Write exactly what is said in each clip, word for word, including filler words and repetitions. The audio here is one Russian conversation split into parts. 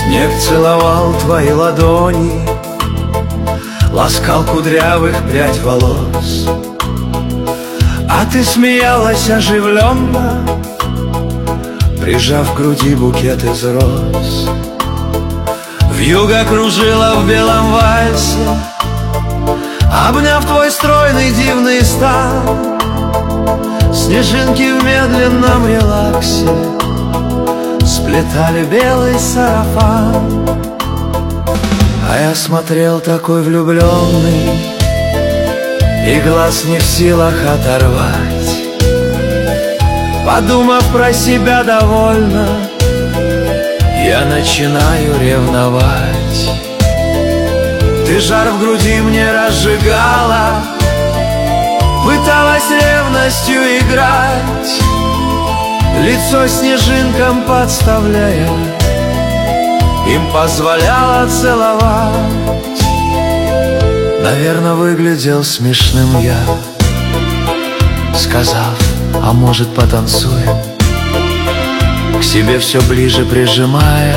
Снег целовал твои ладони, ласкал кудрявых прядь волос, а ты смеялась оживленно, прижав к груди букет из роз. Вьюга кружила в белом вальсе, обняв твой стройный дивный стан. Снежинки в медленном релаксе сплетали белый сарафан. А я смотрел такой влюбленный, и глаз не в силах оторвать, подумав про себя довольно, я начинаю ревновать. Ты жар в груди мне разжигала, пыталась ревностью играть, лицо снежинкам подставляя, им позволяла целовать. Наверно, выглядел смешным я, сказав: а может, потанцуем? К себе все ближе прижимая,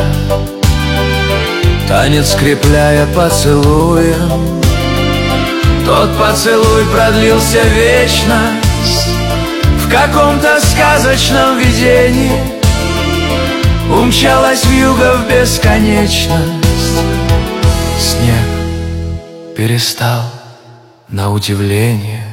танец скрепляя поцелуем. Тот поцелуй продлился вечность, в каком-то сказочном видении умчалась вьюга в бесконечность. Снег перестал на удивление